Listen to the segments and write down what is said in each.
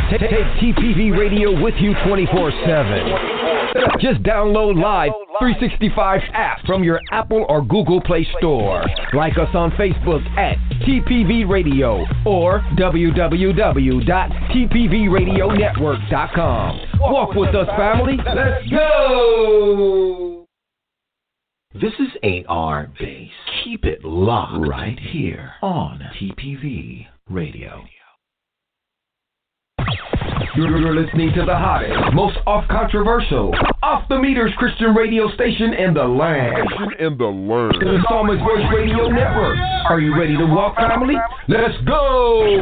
Take TPV Radio with you 24/7. Just download Live 365 app from your Apple or Google Play Store. Like us on Facebook at TPV Radio or www.tpvradionetwork.com. Walk with us, family. Let's go! This is AR Base. Keep it locked right here on TPV Radio. You're listening to the hottest, most off-controversial, off-the-meters Christian radio station in the land. The Psalmist Voice Radio Network. Are you ready to walk, family? Let's go!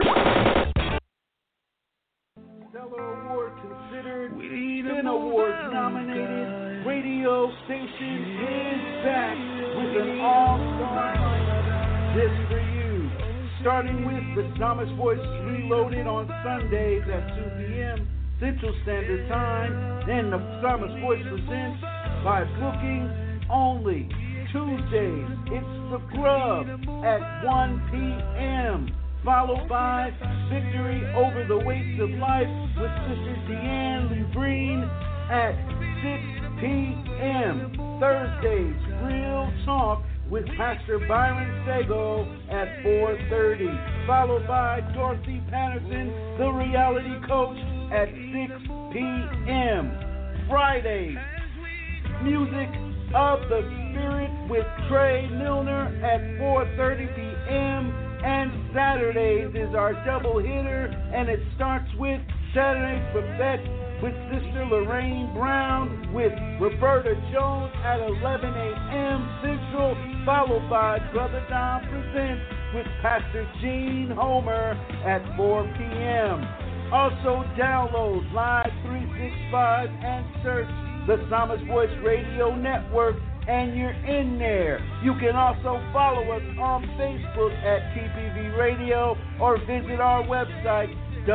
Stellar Award considered, Spin Award nominated radio station is back with an all-star lineup just for you. Starting with the Psalmist Voice Reloaded on Sundays at 2 p.m. Central Standard Time. Then the Psalmist Voice presents by booking only. Tuesdays, it's The Grub at 1 p.m. Followed by Victory Over the Weights of Life with Sister Deanne Lebreen at 6 p.m. Thursdays, Real Talk with Pastor Byron Sago at 4:30, followed by Dorothy Patterson, the reality coach, at 6 p.m. Fridays, Music of the Spirit with Trey Milner at 4:30 p.m. And Saturdays is our double hitter, and it starts with Saturday's Buffet with Sister Lorraine Brown with Roberta Jones at 11 a.m. Central, followed by Brother Don Presents with Pastor Gene Homer at 4 p.m. Also download Live 365 and search the Psalmist Voice Radio Network, and you're in there. You can also follow us on Facebook at TPV Radio or visit our website,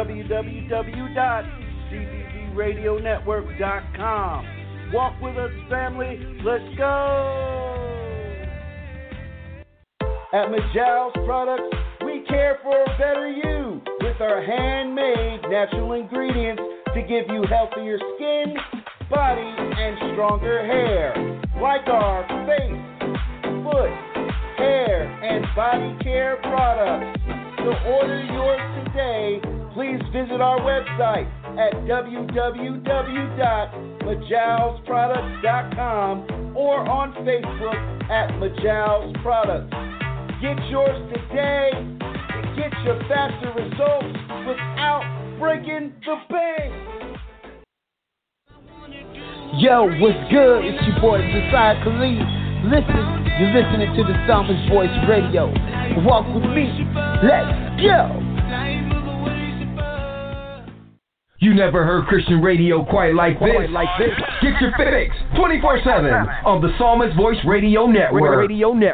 www.tpvradionetwork.com. Walk with us, family. Let's go! At Majal's Products, we care for a better you with our handmade natural ingredients to give you healthier skin, body, and stronger hair. Like our face, foot, hair, and body care products. To order yours today, please visit our website at www.majalsproducts.com or on Facebook at Majal's Products. Get yours today and get your faster results without breaking the bank. Yo, what's good? It's your boy, Josiah Khalid. You're listening to the Psalmist Voice Radio. Walk with me. Let's go! You never heard Christian radio quite like this. Get your fix 24/7 on the Psalmist Voice Radio Network.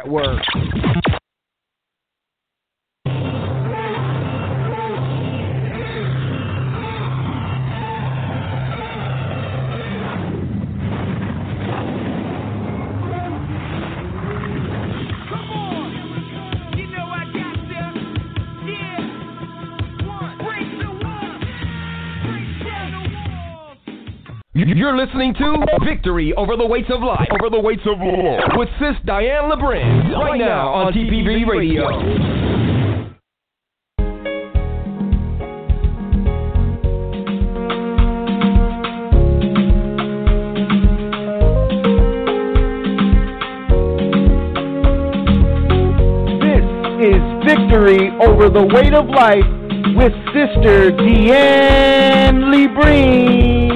You're listening to Victory Over the Weights of Life. With Sis Diane Lebrun. Right now on TPV Radio. This is Victory Over the Weight of Life with Sister Deanne Lebreen.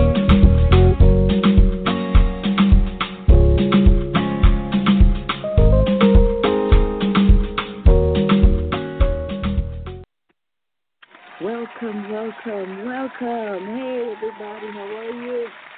Welcome. Hey, everybody, how are you?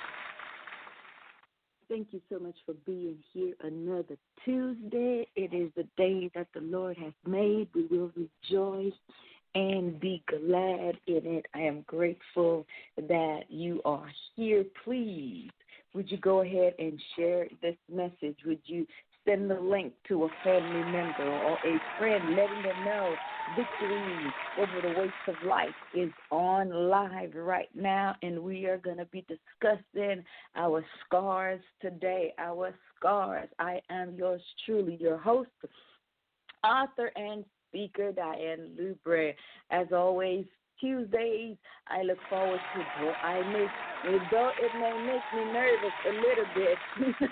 Thank you so much for being here another Tuesday. It is the day that the Lord has made. We will rejoice and be glad in it. I am grateful that you are here. Please, would you go ahead and share this message? Would you send the link to a family member or a friend, letting them know Victory Over the Weights of Life is on live right now, and we are going to be discussing our scars today, our scars. I am yours truly, your host, author, and speaker, Diane Lubre. As always, Tuesdays, I look forward to though it may make me nervous a little bit.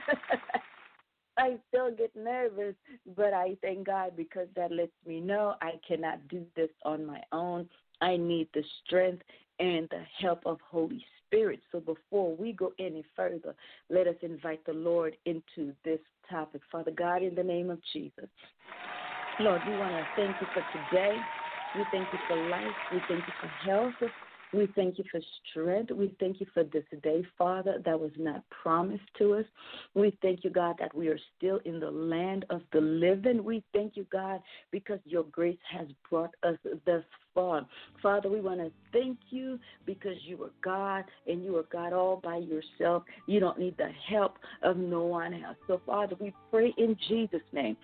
I still get nervous, but I thank God because that lets me know I cannot do this on my own. I need the strength and the help of Holy Spirit. So before we go any further, let us invite the Lord into this topic. Father God, in the name of Jesus, Lord, we want to thank you for today. We thank you for life. We thank you for health. We thank you for strength. We thank you for this day, Father, that was not promised to us. We thank you, God, that we are still in the land of the living. We thank you, God, because your grace has brought us thus far. Father, we want to thank you because you are God and you are God all by yourself. You don't need the help of no one else. So, Father, we pray in Jesus' name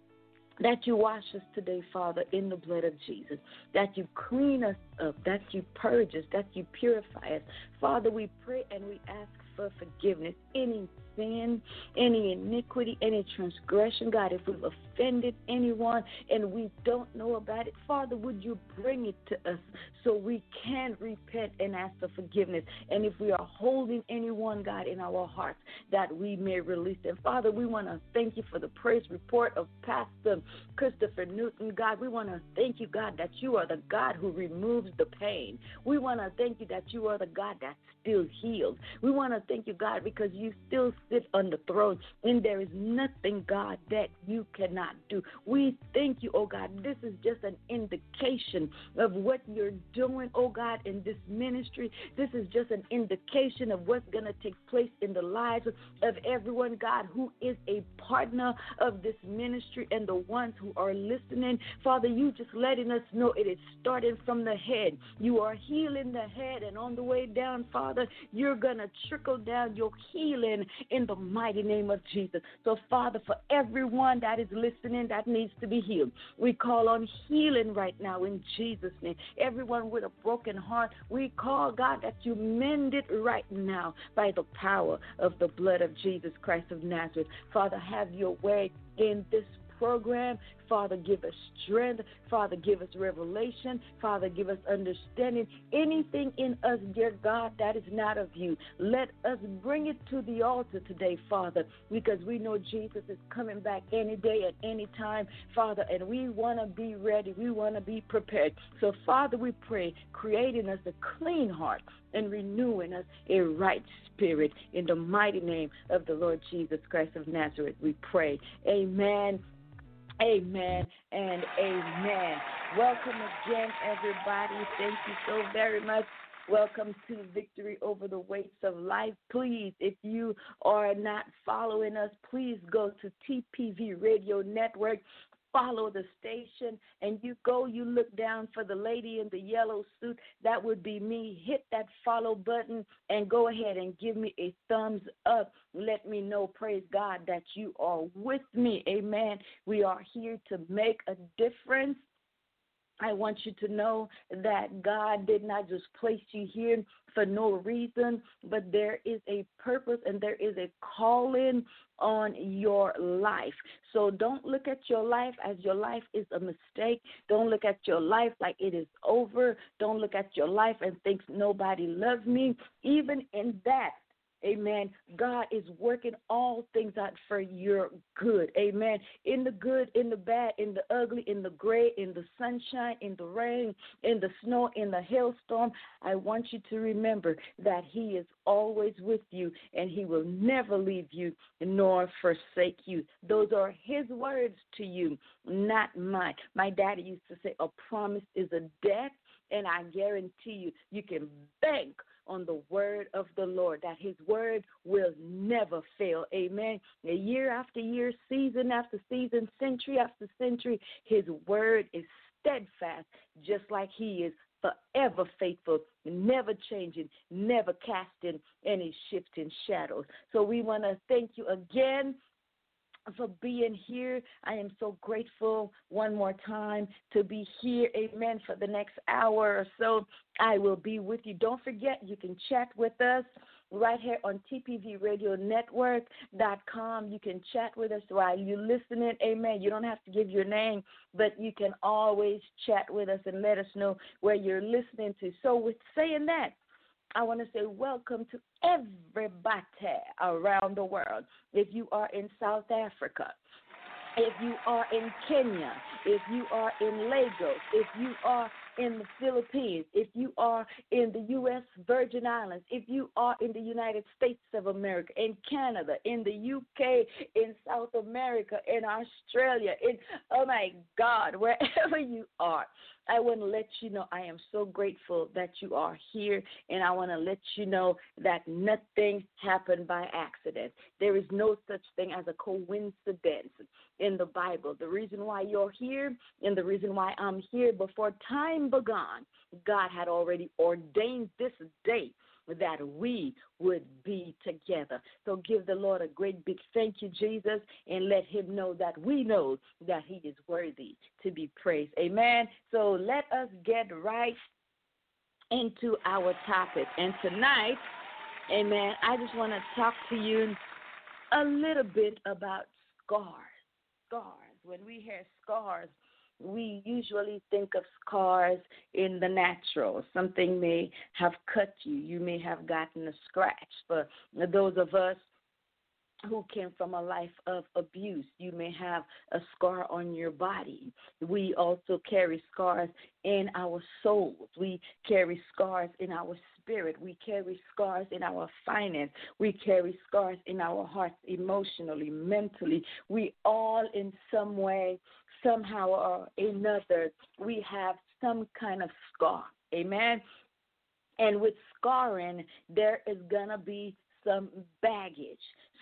that you wash us today, Father, in the blood of Jesus, that you clean us up, that you purge us, that you purify us. Father, we pray and we ask for forgiveness. Any sin, any iniquity, any transgression, God, if we've offended anyone and we don't know about it, Father, would you bring it to us so we can repent and ask for forgiveness? And if we are holding anyone, God, in our hearts, that we may release them. Father, we want to thank you for the praise report of Pastor Christopher Newton, God. We want to thank you, God, that you are the God who removes the pain. We want to thank you that you are the God that still heals. We want to thank you, God, because you still sit on the throne, and there is nothing, God, that you cannot do. We thank you, oh God. This is just an indication of what you're doing, oh God, in this ministry. This is just an indication of what's going to take place in the lives of everyone, God, who is a partner of this ministry and the ones who are listening. Father, you just letting us know it is starting from the head. You are healing the head, and on the way down, Father, you're going to trickle down your healing in the mighty name of Jesus. So, Father, for everyone that is listening that needs to be healed, we call on healing right now in Jesus' name. Everyone with a broken heart, we call, God, that you mend it right now by the power of the blood of Jesus Christ of Nazareth. Father, have your way in this program. Father, give us strength. Father, give us revelation. Father, give us understanding. Anything in us, dear God, that is not of you, let us bring it to the altar today, Father, because we know Jesus is coming back any day at any time, Father, and we want to be ready. We want to be prepared. So, Father, we pray, creating us a clean heart and renewing us a right spirit. In the mighty name of the Lord Jesus Christ of Nazareth, we pray. Amen. Amen and amen. Welcome again, everybody. Thank you so very much. Welcome to Victory Over the Weights of Life. Please, if you are not following us, please go to TPV Radio Network. Follow the station, and you look down for the lady in the yellow suit. That would be me. Hit that follow button and go ahead and give me a thumbs up. Let me know, praise God, that you are with me. Amen. We are here to make a difference. I want you to know that God did not just place you here for no reason, but there is a purpose and there is a calling on your life. So don't look at your life as your life is a mistake. Don't look at your life like it is over. Don't look at your life and think nobody loves me. Even in that, amen, God is working all things out for your good. Amen. In the good, in the bad, in the ugly, in the gray, in the sunshine, in the rain, in the snow, in the hailstorm, I want you to remember that he is always with you and he will never leave you nor forsake you. Those are his words to you, not mine. My daddy used to say a promise is a debt, and I guarantee you, you can bank on the word of the Lord, that his word will never fail. Amen. Year after year, season after season, century after century, his word is steadfast, just like he is forever faithful, never changing, never casting any shifting shadows. So we want to thank you again for being here. I am so grateful one more time to be here. Amen. For the next hour or so, I will be with you. Don't forget, you can chat with us right here on tpvradionetwork.com. You can chat with us while you're listening. Amen. You don't have to give your name, but you can always chat with us and let us know where you're listening to. So with saying that, I want to say welcome to everybody around the world. If you are in South Africa, if you are in Kenya, if you are in Lagos, if you are in the Philippines, if you are in the U.S. Virgin Islands, if you are in the United States of America, in Canada, in the U.K., in South America, in Australia, oh my God, wherever you are, I want to let you know I am so grateful that you are here, and I want to let you know that nothing happened by accident. There is no such thing as a coincidence in the Bible. The reason why you're here and the reason why I'm here, before time began, God had already ordained this day that we would be together. So give the Lord a great big thank you, Jesus, and let him know that we know that he is worthy to be praised. Amen. So let us get right into our topic. And tonight, amen, I just want to talk to you a little bit about scars. Scars. When we hear scars, we usually think of scars in the natural. Something may have cut you. You may have gotten a scratch. For those of us who came from a life of abuse, you may have a scar on your body. We also carry scars in our souls. We carry scars in our spirit. We carry scars in our finance. We carry scars in our hearts, emotionally, mentally. We all, in some way, somehow or another, we have some kind of scar. Amen. And with scarring, there is going to be some baggage.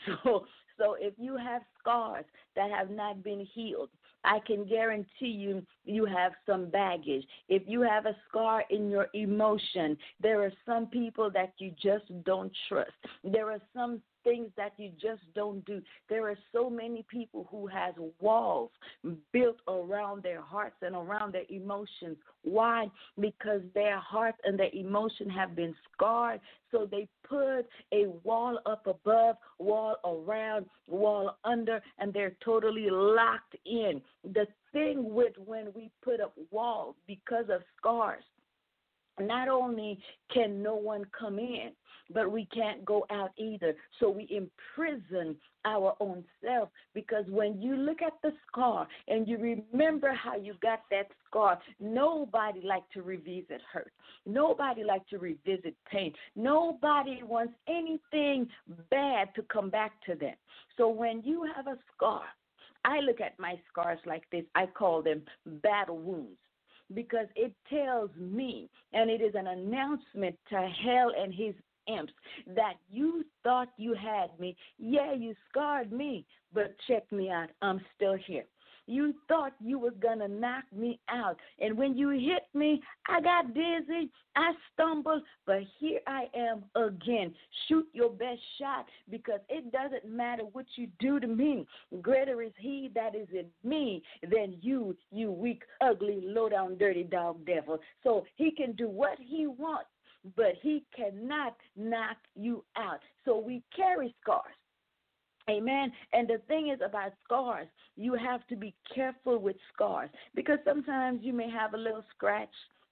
So if you have scars that have not been healed, I can guarantee you have some baggage. If you have a scar in your emotion, there are some people that you just don't trust. There are some things that you just don't do. There are so many people who has walls built around their hearts and around their emotions. Why? Because their heart and their emotion have been scarred, so they put a wall up above, wall around, wall under, and they're totally locked in. The thing with when we put up walls because of scars, not only can no one come in, but we can't go out either. So we imprison our own self, because when you look at the scar and you remember how you got that scar, nobody likes to revisit hurt. Nobody likes to revisit pain. Nobody wants anything bad to come back to them. So when you have a scar, I look at my scars like this. I call them battle wounds, because it tells me, and it is an announcement to hell and his imps, that you thought you had me. Yeah, you scarred me, but check me out. I'm still here. You thought you was going to knock me out, and when you hit me, I got dizzy, I stumbled, but here I am again. Shoot your best shot, because it doesn't matter what you do to me. Greater is he that is in me than you weak, ugly, low-down, dirty dog devil. So he can do what he wants, but he cannot knock you out. So we carry scars. Amen. And the thing is about scars, you have to be careful with scars, because sometimes you may have a little scratch,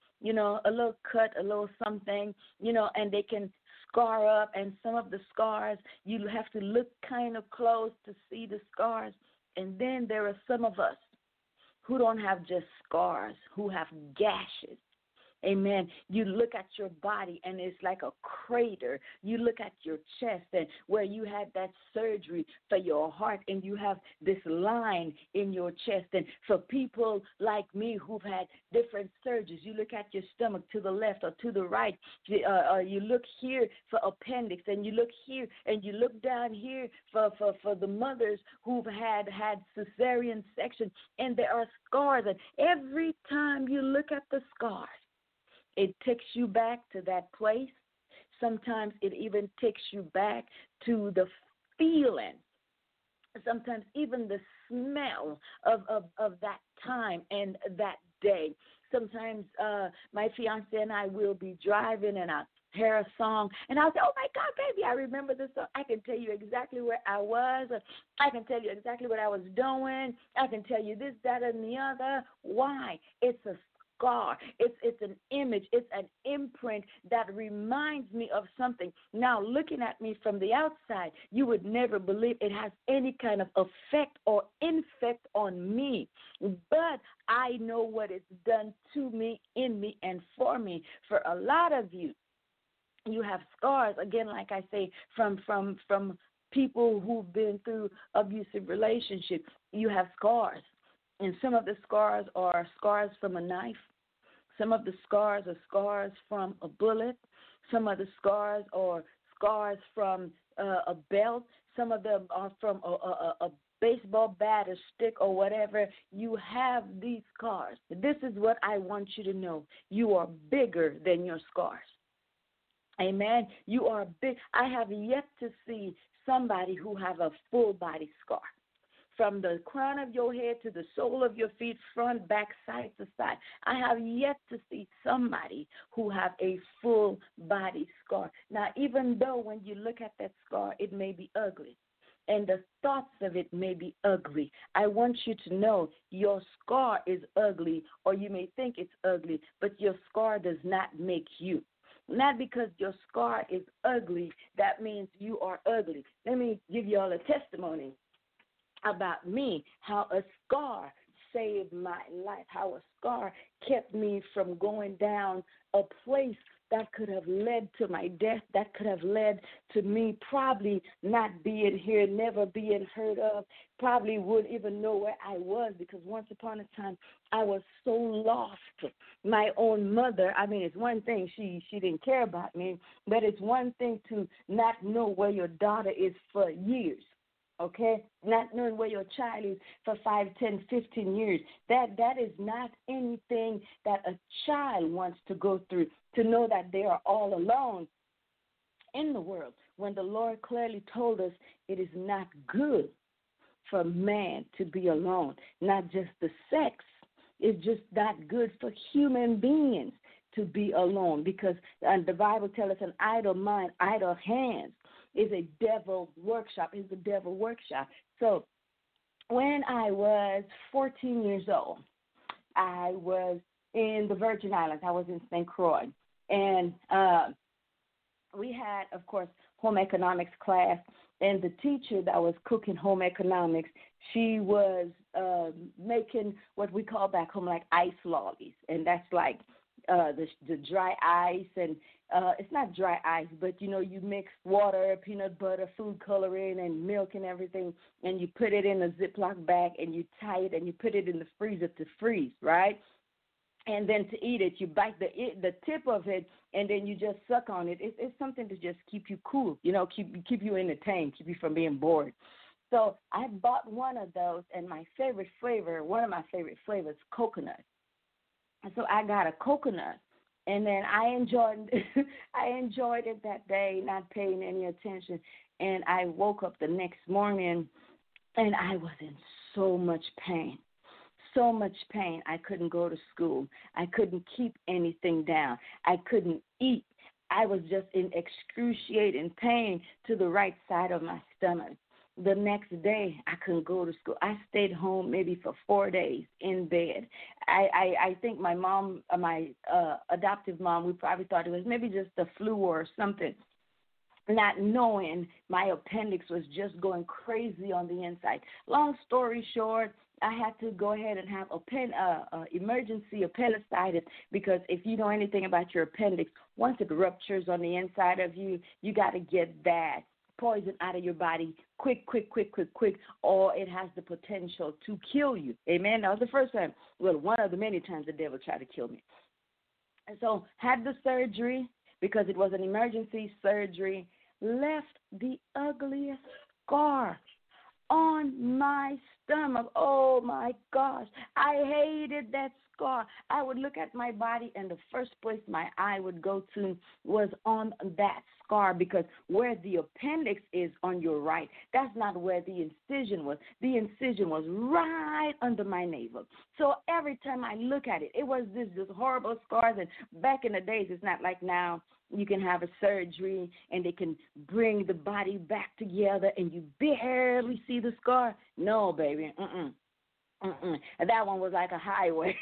a little cut, a little something, and they can scar up. And some of the scars, you have to look kind of close to see the scars. And then there are some of us who don't have just scars, who have gashes. Amen. You look at your body and it's like a crater. You look at your chest and where you had that surgery for your heart, and you have this line in your chest. And for people like me who've had different surgeries, you look at your stomach to the left or to the right. You look here for appendix, and you look here and you look down here for the mothers who've had cesarean section, and there are scars. And every time you look at the scars, it takes you back to that place. Sometimes it even takes you back to the feeling sometimes even the smell of that time and that day. Sometimes my fiance and I will be driving and I hear a song and I'll say, oh my God, baby, I remember this song. I can tell you exactly where I was. I can tell you exactly what I was doing. I can tell you this, that, and the other. Why? It's a scar. It's an image. It's an imprint that reminds me of something. Now, looking at me from the outside, you would never believe it has any kind of effect or infect on me. But I know what it's done to me, in me, and for me. For a lot of you, you have scars, again, like I say, from people who've been through abusive relationships. You have scars. And some of the scars are scars from a knife. Some of the scars are scars from a bullet. Some of the scars are scars from a belt. Some of them are from a baseball bat, a stick, or whatever. You have these scars. This is what I want you to know. You are bigger than your scars. Amen. You are big. I have yet to see somebody who have a full body scar. From the crown of your head to the sole of your feet, front, back, side to side. I have yet to see somebody who have a full body scar. Now, even though when you look at that scar, it may be ugly, and the thoughts of it may be ugly, I want you to know your scar is ugly, or you may think it's ugly, but your scar does not make you. Not because your scar is ugly, that means you are ugly. Let me give you all a testimony about me, how a scar saved my life, how a scar kept me from going down a place that could have led to my death, that could have led to me probably not being here, never being heard of, probably wouldn't even know where I was, because once upon a time I was so lost. My own mother, I mean, it's one thing, she didn't care about me, but it's one thing to not know where your daughter is for years. Okay, not knowing where your child is for 5, 10, 15 years. That is not anything that a child wants to go through, to know that they are all alone in the world, when the Lord clearly told us it is not good for man to be alone, not just the sex. It's just not good for human beings to be alone, because the Bible tells us an idle mind, idle hands is a devil workshop, is the devil workshop. So when I was 14 years old, I was in the Virgin Islands. I was in St. Croix. And we had, of course, home economics class. And the teacher that was cooking home economics, she was making what we call back home like ice lollies. And that's like the dry ice, and it's not dry ice, but you mix water, peanut butter, food coloring, and milk and everything, and you put it in a Ziploc bag and you tie it and you put it in the freezer to freeze, right? And then to eat it, you bite the tip of it, and then you just suck on it. It's something to just keep you cool, keep you entertained, keep you from being bored. So I bought one of those, and my favorite flavor, one of my favorite flavors, coconut. And so I got a coconut, and then I enjoyed it that day, not paying any attention. And I woke up the next morning, and I was in so much pain. So much pain. I couldn't go to school. I couldn't keep anything down. I couldn't eat. I was just in excruciating pain to the right side of my stomach. The next day, I couldn't go to school. I stayed home maybe for 4 days in bed. I think my mom, my adoptive mom, we probably thought it was maybe just the flu or something, not knowing my appendix was just going crazy on the inside. Long story short, I had to go ahead and have emergency appendicitis, because if you know anything about your appendix, once it ruptures on the inside of you, you got to get that poison out of your body quick, or it has the potential to kill you. Amen? That was the first time. Well, one of the many times the devil tried to kill me. And so had the surgery, because it was an emergency surgery, left the ugliest scar on my stomach. Oh, my gosh. I hated that scar, I would look at my body, and the first place my eye would go to was on that scar, because where the appendix is on your right, that's not where the incision was. The incision was right under my navel. So every time I look at it, it was this horrible scars. And back in the days, it's not like now. You can have a surgery and they can bring the body back together and you barely see the scar. No, baby. That one was like a highway.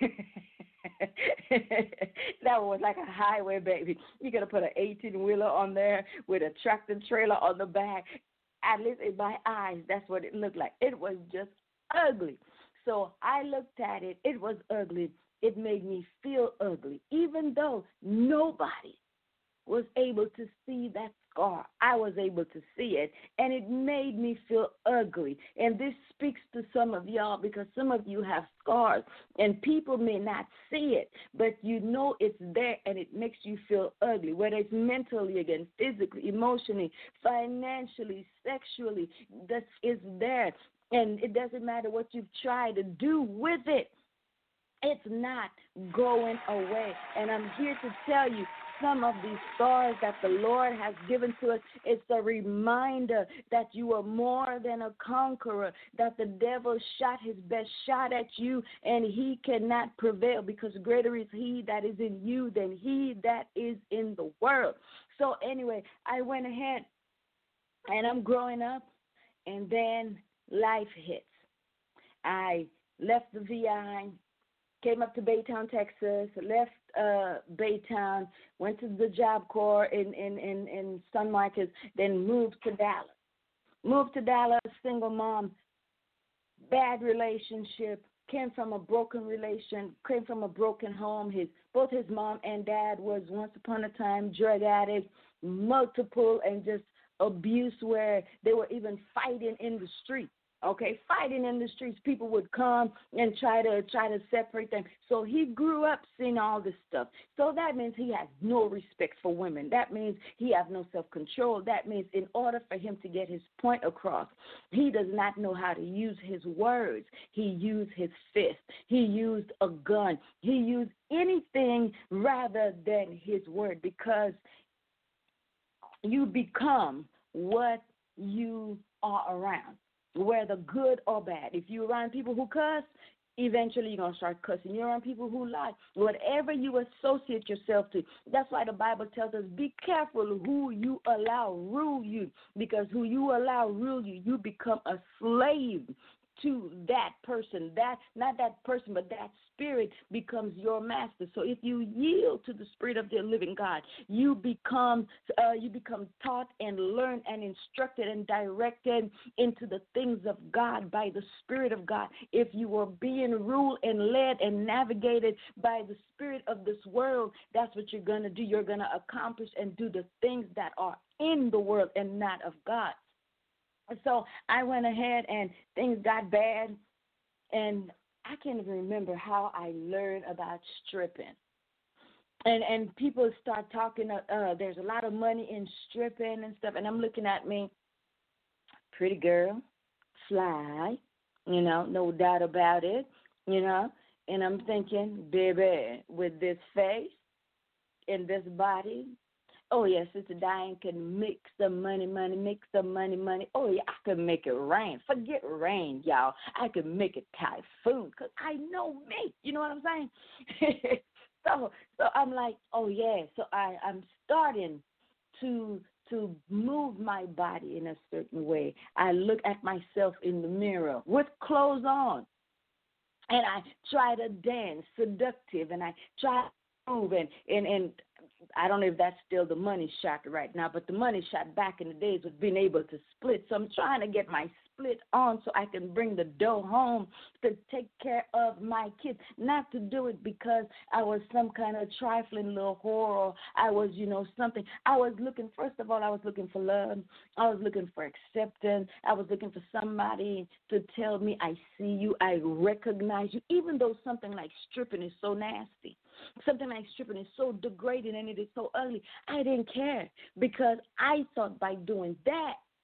That one was like a highway, baby. You could have put an 18-wheeler on there with a tractor trailer on the back. At least in my eyes, that's what it looked like. It was just ugly. So I looked at it. It was ugly. It made me feel ugly, even though nobody was able to see that scar. I was able to see it, and it made me feel ugly. And this speaks to some of y'all, because some of you have scars, and people may not see it, but you know it's there, and it makes you feel ugly, whether it's mentally, again, physically, emotionally, financially, sexually, that is there. And it doesn't matter what you've tried to do with it. It's not going away. And I'm here to tell you, some of these scars that the Lord has given to us, it's a reminder that you are more than a conqueror, that the devil shot his best shot at you and he cannot prevail, because greater is he that is in you than he that is in the world. So anyway, I went ahead and I'm growing up, and then life hits. I left the VI, came up to Baytown, Texas, left Baytown, went to the Job Corps in San Marcos, then moved to Dallas. Moved to Dallas, single mom, bad relationship, came from a broken came from a broken home. Both his mom and dad was once upon a time drug addicts, multiple and just abuse, where they were even fighting in the street. Okay, fighting in the streets, people would come and try to separate them. So he grew up seeing all this stuff. So that means he has no respect for women. That means he has no self-control. That means in order for him to get his point across, he does not know how to use his words. He used his fist. He used a gun. He used anything rather than his word, because you become what you are around, whether good or bad. If you're around people who cuss, eventually you're going to start cussing. You're around people who lie. Whatever you associate yourself to, that's why the Bible tells us, be careful who you allow rule you, because who you allow rule you, you become a slave to that person. That, not that person, but that spirit becomes your master. So if you yield to the Spirit of the living God, you become taught and learned and instructed and directed into the things of God by the Spirit of God. If you are being ruled and led and navigated by the spirit of this world, that's what you're going to do. You're going to accomplish and do the things that are in the world and not of God. So I went ahead and things got bad, and I can't even remember how I learned about stripping. And people start talking, there's a lot of money in stripping and stuff, and I'm looking at me, pretty girl, fly, no doubt about it, and I'm thinking, baby, with this face and this body, oh, yes, Sister Diane can make some money. Oh, yeah, I can make it rain. Forget rain, y'all. I can make it typhoon, because I know me. You know what I'm saying? So I'm like, oh, yeah. So I'm starting to move my body in a certain way. I look at myself in the mirror with clothes on, and I try to dance seductive, and I try to move, and I don't know if that's still the money shot right now, but the money shot back in the days was being able to split. So I'm trying to get my split on so I can bring the dough home to take care of my kids. Not to do it because I was some kind of trifling little whore, or I was, something. I was looking, first of all, I was looking for love. I was looking for acceptance. I was looking for somebody to tell me, I see you, I recognize you, even though something like stripping is so nasty. Something like stripping is so degrading and it is so ugly. I didn't care, because I thought by doing that,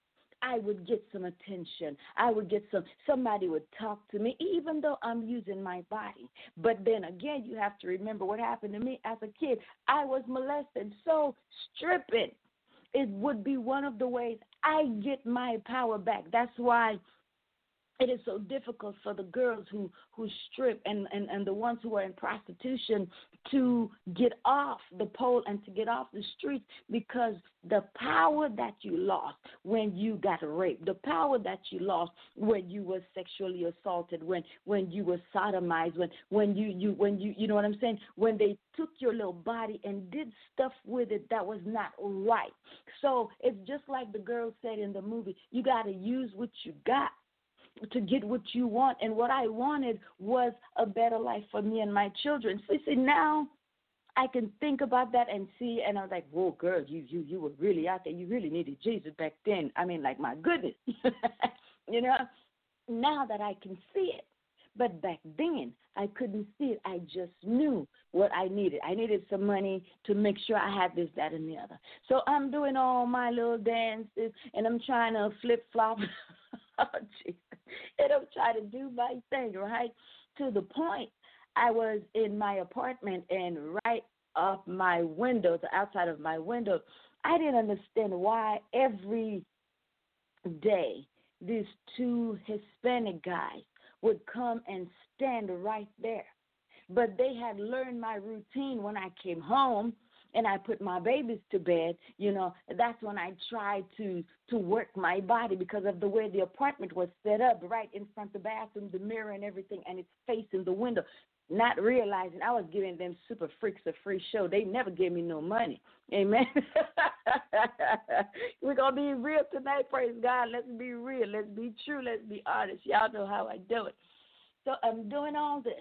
I would get some attention. I would get somebody would talk to me, even though I'm using my body. But then again, you have to remember what happened to me as a kid. I was molested, so stripping, it would be one of the ways I get my power back. That's why it is so difficult for the girls who strip and the ones who are in prostitution to get off the pole and to get off the streets, because the power that you lost when you got raped, the power that you lost when you were sexually assaulted, when you were sodomized, when you know what I'm saying, when they took your little body and did stuff with it that was not right. So it's just like the girl said in the movie, you got to use what you got to get what you want. And what I wanted was a better life for me and my children. So you see, now I can think about that and see, and I was like, whoa, girl, you were really out there. You really needed Jesus back then. I mean, like, my goodness. You know, now that I can see it. But back then, I couldn't see it. I just knew what I needed. I needed some money to make sure I had this, that, and the other. So I'm doing all my little dances, and I'm trying to flip-flop. Oh, Jesus. And I'm trying to do my thing, right? To the point, I was in my apartment, and right up my window, the outside of my window, I didn't understand why every day these two Hispanic guys would come and stand right there. But they had learned my routine when I came home and I put my babies to bed. You know, that's when I tried to work my body because of the way the apartment was set up, right in front of the bathroom, the mirror and everything, and it's facing the window. Not realizing I was giving them super freaks a free show. They never gave me no money. Amen. We're going to be real tonight, praise God. Let's be real. Let's be true. Let's be honest. Y'all know how I do it. So I'm doing all this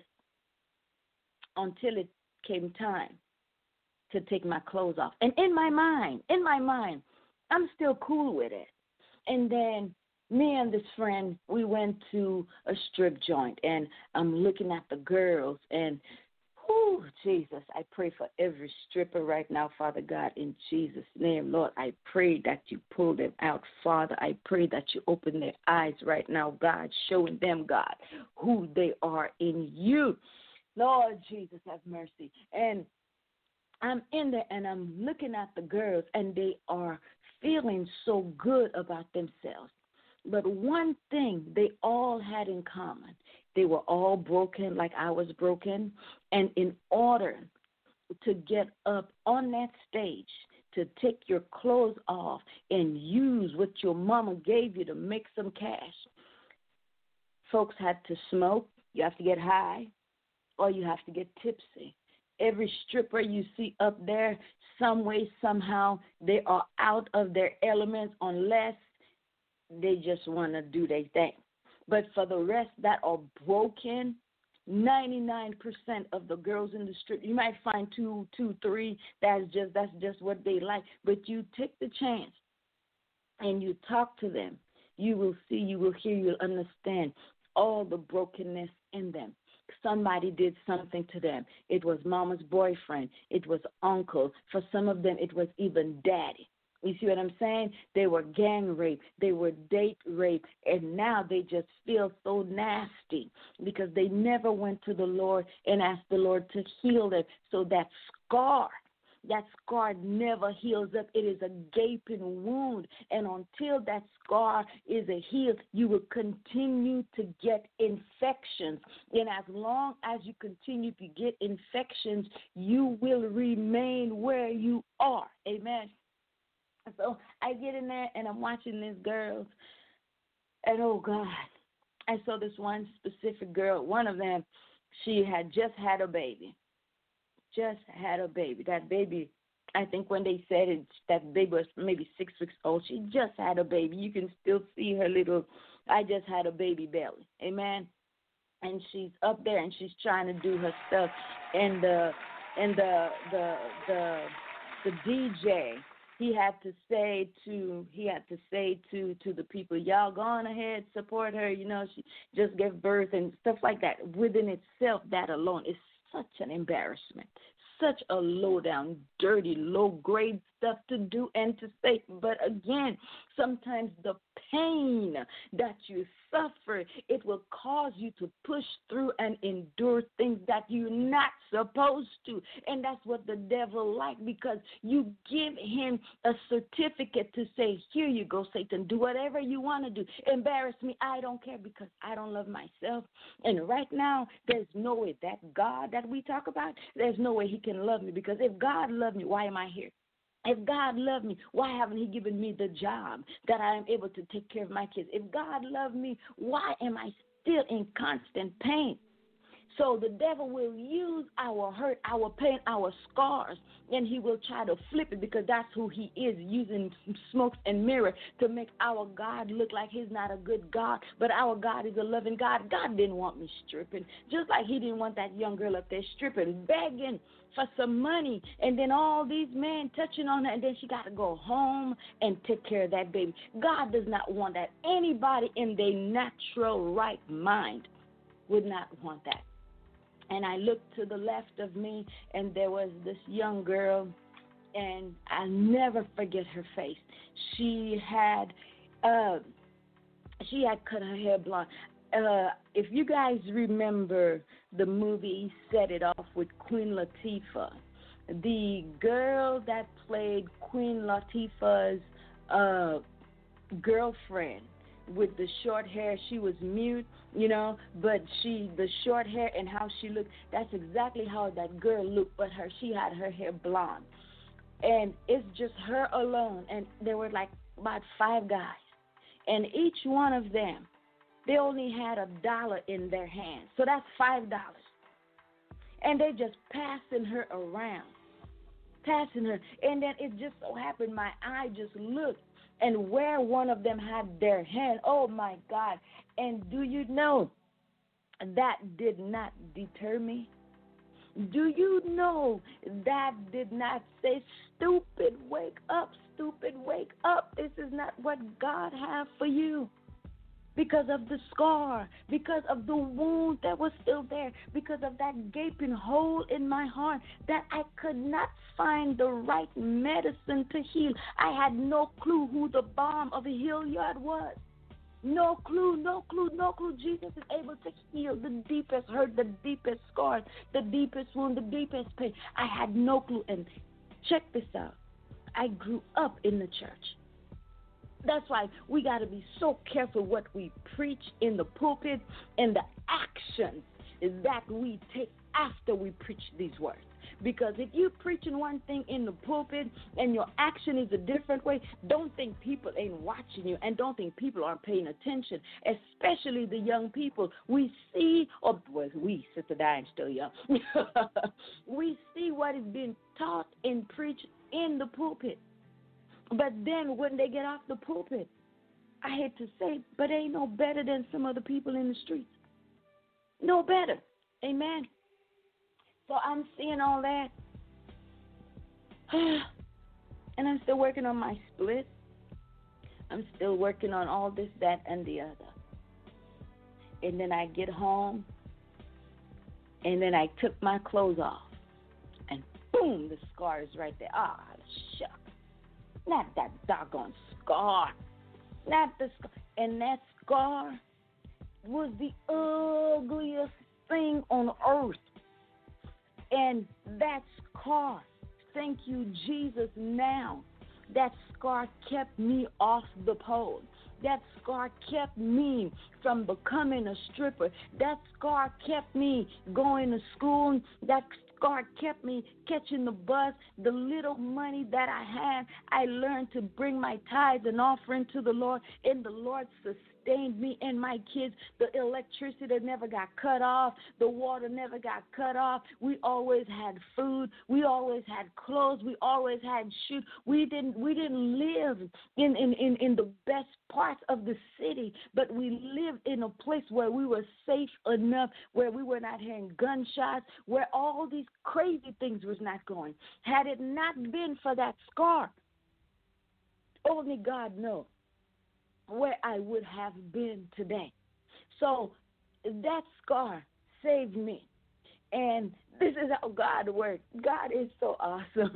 until it came time to take my clothes off. And in my mind, I'm still cool with it. And then me and this friend, we went to a strip joint, and I'm looking at the girls, and, oh, Jesus, I pray for every stripper right now, Father God, in Jesus' name. Lord, I pray that you pull them out, Father. I pray that you open their eyes right now, God, showing them, God, who they are in you. Lord Jesus, have mercy. And I'm in there, and I'm looking at the girls, and they are feeling so good about themselves. But one thing they all had in common, they were all broken like I was broken. And in order to get up on that stage, to take your clothes off and use what your mama gave you to make some cash, folks had to smoke, you have to get high, or you have to get tipsy. Every stripper you see up there, some way, somehow, they are out of their elements unless they just want to do their thing. But for the rest that are broken, 99% of the girls in the strip, you might find two, three, that's just what they like. But you take the chance and you talk to them. You will see, you will hear, you'll understand all the brokenness in them. Somebody did something to them. It was mama's boyfriend. It was uncle. For some of them, it was even daddy. You see what I'm saying? They were gang raped. They were date raped. And now they just feel so nasty because they never went to the Lord and asked the Lord to heal them. So that scar never heals up. It is a gaping wound. And until that scar is healed, you will continue to get infections. And as long as you continue to get infections, you will remain where you are. Amen. So I get in there, and I'm watching these girls, and, oh, God, I saw this one specific girl. One of them, she had just had a baby. That baby, I think when they said it, that baby was maybe 6 weeks old. She just had a baby. You can still see her little, I just had a baby belly. Amen. And she's up there, and she's trying to do her stuff. And the DJ, he had to say to the people, y'all go on ahead, support her. You know, she just gave birth and stuff like that. Within itself, that alone is such an embarrassment, such a low down, dirty, low grade stuff to do and to say. But again, sometimes the pain that you suffer, it will cause you to push through and endure things that you're not supposed to. And that's what the devil like, because you give him a certificate to say, here you go, Satan, do whatever you want to do. Embarrass me, I don't care, because I don't love myself. And right now, there's no way that God that we talk about, there's no way he can love me, because if God loved me, why am I here? If God loved me, why haven't he given me the job that I am able to take care of my kids? If God loved me, why am I still in constant pain? So the devil will use our hurt, our pain, our scars, and he will try to flip it, because that's who he is, using smoke and mirror to make our God look like he's not a good God. But our God is a loving God. God didn't want me stripping, just like he didn't want that young girl up there stripping, begging for some money, and then all these men touching on her, and then she got to go home and take care of that baby. God does not want that. Anybody in their natural right mind would not want that. And I looked to the left of me, and there was this young girl, and I'll never forget her face. She had cut her hair blonde. If you guys remember the movie Set It Off with Queen Latifah, the girl that played Queen Latifah's girlfriend with the short hair, she was mute, but the short hair and how she looked, that's exactly how that girl looked, but she had her hair blonde. And it's just her alone, and there were like about 5 guys, and each one of them, they only had $1 in their hand, so that's $5. And they just passing her around, and then it just so happened my eye just looked, and where one of them had their hand, oh my God, and do you know, that did not deter me? Do you know that did not say, stupid, wake up, this is not what God has for you? Because of the scar, because of the wound that was still there, because of that gaping hole in my heart that I could not find the right medicine to heal. I had no clue who the balm of Gilead was. No clue. Jesus is able to heal the deepest hurt, the deepest scars, the deepest wound, the deepest pain. I had no clue. And check this out. I grew up in the church. That's why we got to be so careful what we preach in the pulpit and the actions that we take after we preach these words. Because if you're preaching one thing in the pulpit and your action is a different way, don't think people ain't watching you, and don't think people aren't paying attention, especially the young people. We see, Sister Diane's still young, we see what is being taught and preached in the pulpit. But then when they get off the pulpit, I hate to say, but ain't no better than some of the people in the streets. No better. Amen. So I'm seeing all that. And I'm still working on my split. I'm still working on all this, that, and the other. And then I get home, and then I took my clothes off. And boom, the scar is right there. Ah, shucks. Not that doggone scar. Not the scar. And that scar was the ugliest thing on earth. And that scar, thank you, Jesus, now, that scar kept me off the pole. That scar kept me from becoming a stripper. That scar kept me going to school. That scar kept me catching the bus. The little money that I had, I learned to bring my tithes and offering to the Lord, and the Lord sustained me and my kids. The electricity never got cut off. The water never got cut off. We always had food. We always had clothes. We always had shoes. We didn't live in the best parts of the city, but we lived in a place where we were safe enough, where we were not hearing gunshots, where all these crazy things was not going. Had it not been for that scar, only God knows where I would have been today. So that scar saved me. And this is how God works. God is so awesome.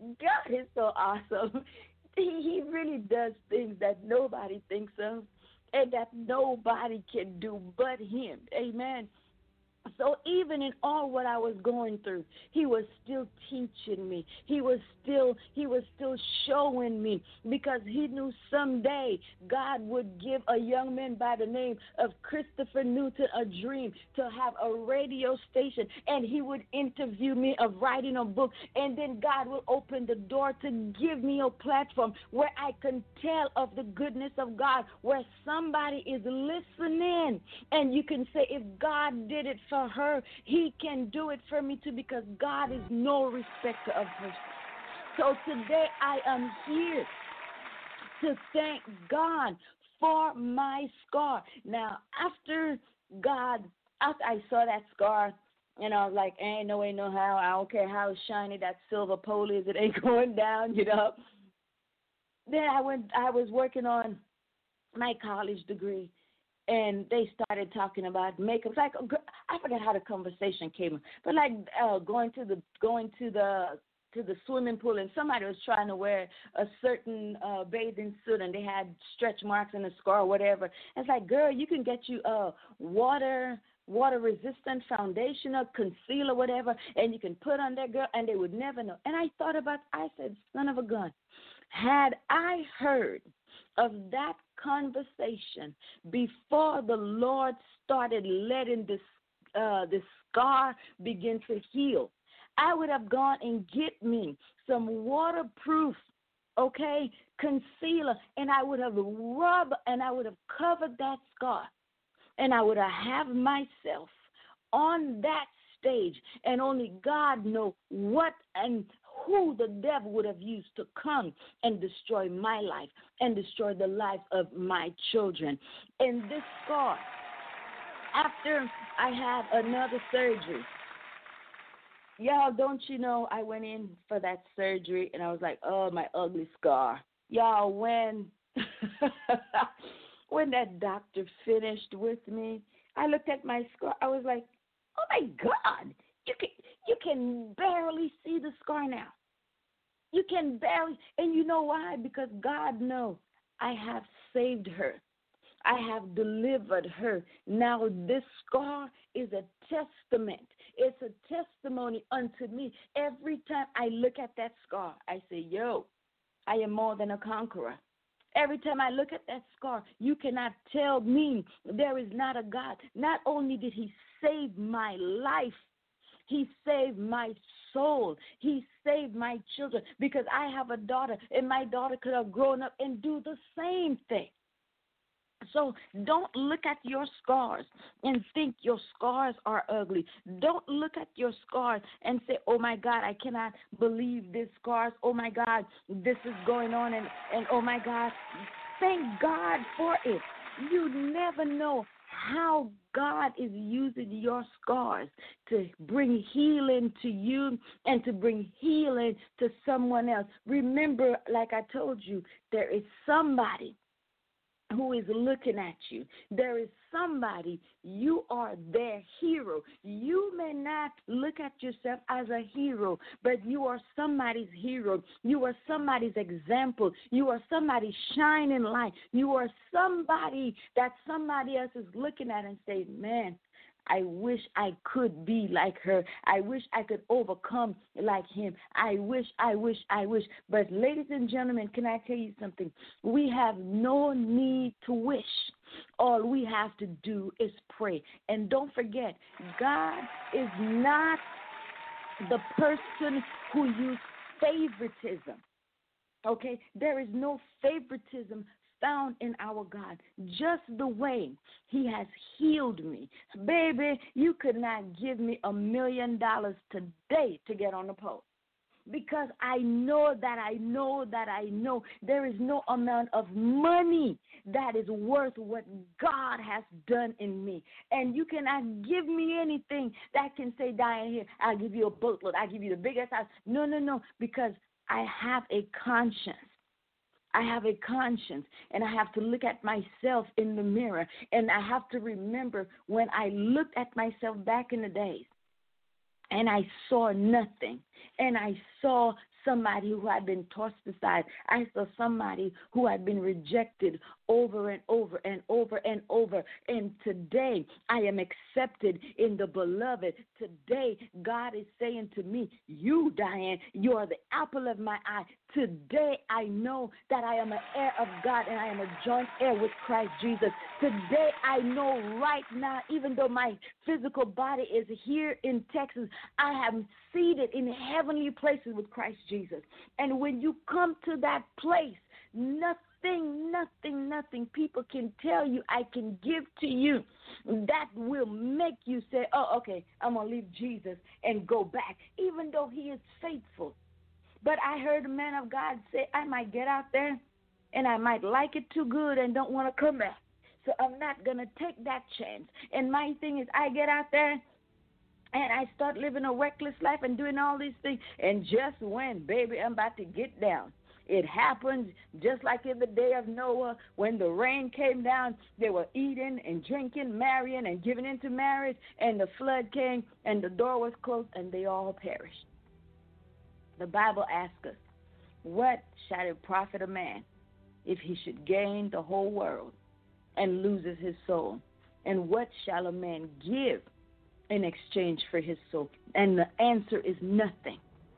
God is so awesome. He really does things that nobody thinks of and that nobody can do but him. Amen. So even in all what I was going through, he was still teaching me. He was still showing me, because he knew someday God would give a young man by the name of Christopher Newton a dream to have a radio station, and he would interview me of writing a book, and then God will open the door to give me a platform where I can tell of the goodness of God, where somebody is listening, and you can say, if God did it for her, he can do it for me too, because God is no respecter of persons. So today I am here to thank God for my scar. Now, after I saw that scar, and I was like, ain't no way, no how. I don't care how shiny that silver pole is, it ain't going down, you know. Then I was working on my college degree, and they started talking about makeup. It's like, I forgot how the conversation came, but like going to the swimming pool, and somebody was trying to wear a certain bathing suit, and they had stretch marks in the scar or whatever. It's like, girl, you can get you water resistant foundation or concealer, whatever, and you can put on there, girl, and they would never know. And I said, son of a gun, had I heard of that conversation before the Lord started letting this scar begin to heal, I would have gone and get me some waterproof, concealer, and I would have rubbed and I would have covered that scar, and I would have myself on that stage, and only God knows what and who the devil would have used to come and destroy my life and destroy the life of my children. And this scar, after I had another surgery, y'all, don't you know, I went in for that surgery, and I was like, oh, my ugly scar. Y'all, when that doctor finished with me, I looked at my scar. I was like, oh, my God, you can barely see the scar now. You can barely, and you know why? Because God knows I have saved her. I have delivered her. Now this scar is a testament. It's a testimony unto me. Every time I look at that scar, I say, yo, I am more than a conqueror. Every time I look at that scar, you cannot tell me there is not a God. Not only did he save my life, he saved my soul. He saved my children, because I have a daughter, and my daughter could have grown up and do the same thing. So don't look at your scars and think your scars are ugly. Don't look at your scars and say, oh, my God, I cannot believe this scars. Oh, my God, this is going on, and oh, my God, thank God for it. You never know how God is using your scars to bring healing to you and to bring healing to someone else. Remember, like I told you, there is somebody who is looking at you. There is somebody, you are their hero. You may not look at yourself as a hero, but you are somebody's hero. You are somebody's example. You are somebody's shining light. You are somebody that somebody else is looking at and saying, man, I wish I could be like her. I wish I could overcome like him. I wish. But ladies and gentlemen, can I tell you something? We have no need to wish. All we have to do is pray. And don't forget, God is not the person who uses favoritism. Okay? There is no favoritism found in our God. Just the way he has healed me. Baby, you could not give me $1 million today to get on the pole. Because I know there is no amount of money that is worth what God has done in me. And you cannot give me anything that can say, Diane, here, I'll give you a boatload, I'll give you the biggest house. No, because I have a conscience. I have a conscience, and I have to look at myself in the mirror, and I have to remember when I looked at myself back in the days, and I saw nothing, and I saw somebody who had been tossed aside. I saw somebody who had been rejected over and over and over and over. And today I am accepted in the beloved. Today God is saying to me, you, Diane, you are the apple of my eye. Today I know that I am an heir of God and I am a joint heir with Christ Jesus. Today I know right now, even though my physical body is here in Texas, I am seated in heavenly places with Christ Jesus. And when you come to that place, nothing people can tell you I can give to you that will make you say, oh, okay, I'm going to leave Jesus and go back, even though he is faithful. But I heard a man of God say, I might get out there and I might like it too good and don't want to come back. So I'm not going to take that chance. And my thing is, I get out there and I start living a reckless life and doing all these things. And just when, baby, I'm about to get down. It happens just like in the day of Noah when the rain came down. They were eating and drinking, marrying and giving into marriage. And the flood came and the door was closed and they all perished. The Bible asks us, what shall it profit a man if he should gain the whole world and loses his soul? And what shall a man give in exchange for his soul? And the answer is nothing.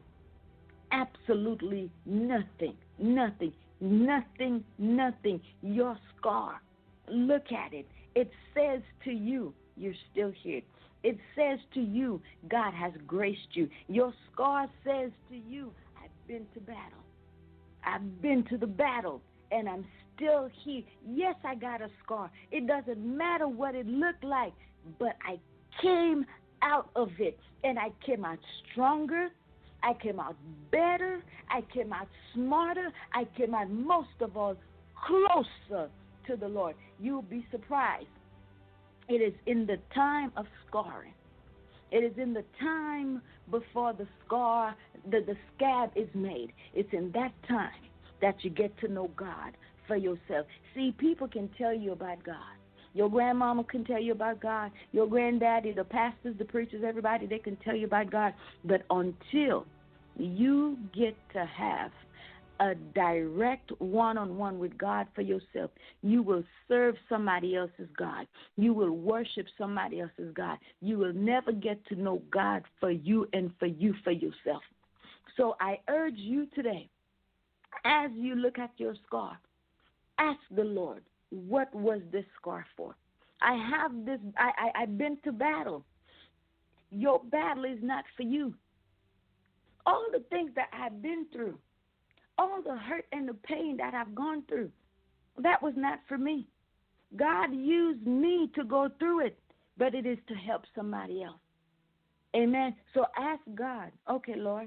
Absolutely nothing. Nothing. Nothing. Nothing. Your scar. Look at it. It says to you, you're still here. It says to you, God has graced you. Your scar says to you, I've been to battle. I've been to the battle, and I'm still here. Yes, I got a scar. It doesn't matter what it looked like, but I came out of it, and I came out stronger. I came out better. I came out smarter. I came out, most of all, closer to the Lord. You'll be surprised. It is in the time of scarring. It is in the time before the scar, the scab is made. It's in that time that you get to know God for yourself. See, people can tell you about God. Your grandmama can tell you about God. Your granddaddy, the pastors, the preachers, everybody, they can tell you about God. But until you get to have a direct one-on-one with God for yourself, you will serve somebody else's God. You will worship somebody else's God. You will never get to know God for you and for you for yourself. So I urge you today, as you look at your scar, ask the Lord, what was this scar for? I have this, I've been to battle. Your battle is not for you. All the things that I've been through, all the hurt and the pain that I've gone through, that was not for me. God used me to go through it, but it is to help somebody else. Amen. So ask God, okay, Lord,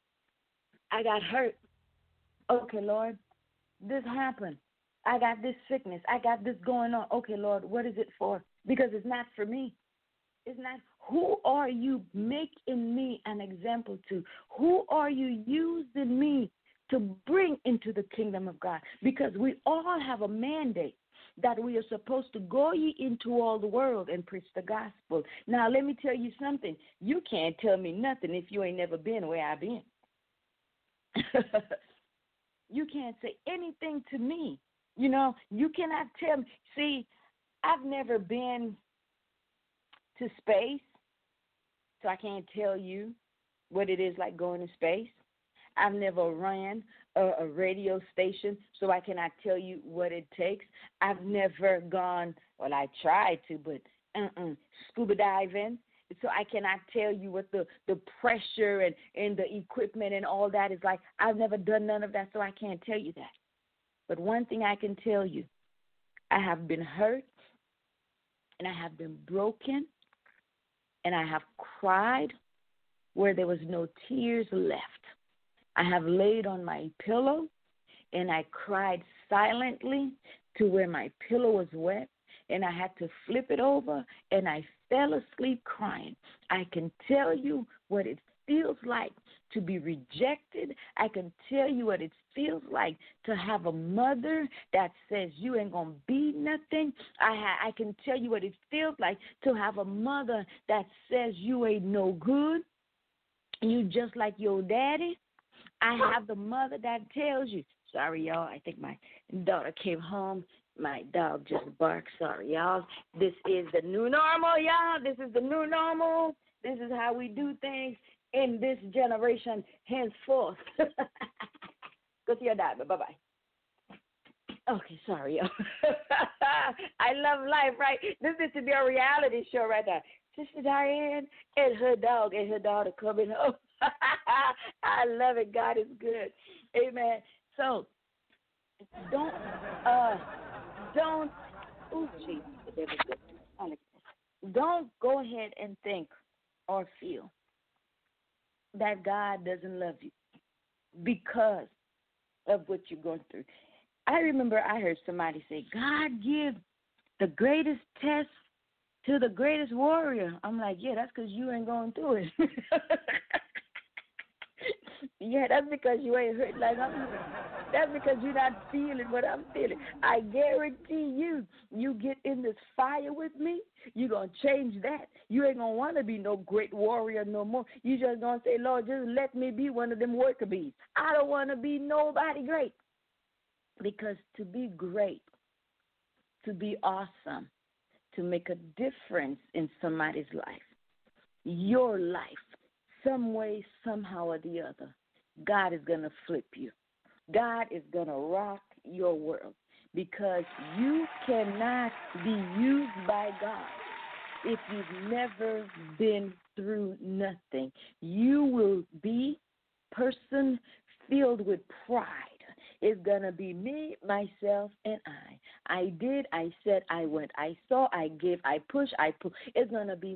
I got hurt. Okay, Lord, this happened. I got this sickness. I got this going on. Okay, Lord, what is it for? Because it's not for me. It's not. Who are you making me an example to? Who are you using me to bring into the kingdom of God? Because we all have a mandate that we are supposed to go ye into all the world and preach the gospel. Now, let me tell you something. You can't tell me nothing if you ain't never been where I've been. You can't say anything to me. You know, you cannot tell me. See, I've never been to space, so I can't tell you what it is like going to space. I've never ran a radio station, so I cannot tell you what it takes. I've never gone, well, I tried to, but scuba diving. So I cannot tell you what the pressure and the equipment and all that is like. I've never done none of that, so I can't tell you that. But one thing I can tell you, I have been hurt, and I have been broken, and I have cried where there was no tears left. I have laid on my pillow, and I cried silently to where my pillow was wet, and I had to flip it over, and I fell asleep crying. I can tell you what it feels like to be rejected. I can tell you what it feels like to have a mother that says you ain't going to be nothing. I can tell you what it feels like to have a mother that says you ain't no good. You just like your daddy. I have the mother that tells you, sorry, y'all, I think my daughter came home. My dog just barked. Sorry, y'all. This is the new normal, y'all. This is the new normal. This is how we do things in this generation henceforth. Go see your dad. Bye-bye. Okay, sorry, y'all. I love life, right? This is to be a reality show right now. Sister Diane and her dog and her daughter coming home. I love it. God is good. Amen. So, don't, oh, Jesus, don't go ahead and think or feel that God doesn't love you because of what you're going through. I remember I heard somebody say, God give the greatest test to the greatest warrior. I'm like, yeah, that's because you ain't going through it. Yeah, that's because you ain't hurt like I'm hurt. That's because you're not feeling what I'm feeling. I guarantee you get in this fire with me, you're going to change that. You ain't going to want to be no great warrior no more. You just going to say, Lord, just let me be one of them worker bees. I don't want to be nobody great. Because to be great, to be awesome, to make a difference in somebody's life, your life, some way, somehow or the other, God is going to flip you. God is going to rock your world because you cannot be used by God if you've never been through nothing. You will be a person filled with pride. It's going to be me, myself, and I. I did, I said, I went, I saw, I gave, I pushed, I pulled. It's going to be